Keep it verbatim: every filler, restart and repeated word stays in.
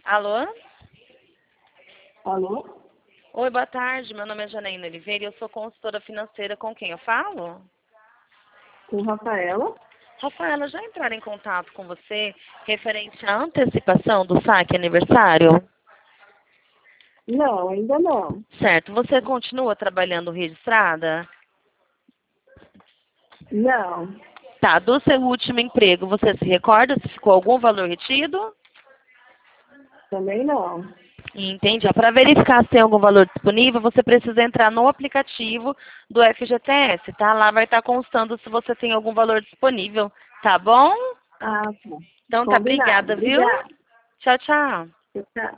Alô? Alô? Oi, boa tarde. Meu nome é Janaína Oliveira e eu sou consultora financeira. Com quem eu falo? Com Rafaela? Rafaela, já entraram em contato com você referente à antecipação do saque aniversário? Não, ainda não. Certo. Você continua trabalhando registrada? Não, Tá. Do seu último emprego, você se recorda se ficou algum valor retido? também não. Entende? Para verificar se tem algum valor disponível, você precisa entrar no aplicativo do F G T S, tá? Lá vai estar constando se você tem algum valor disponível, tá bom? Ah, tá. Então tá, Combinado. obrigada, viu? Obrigada. Tchau, tchau. Tchau.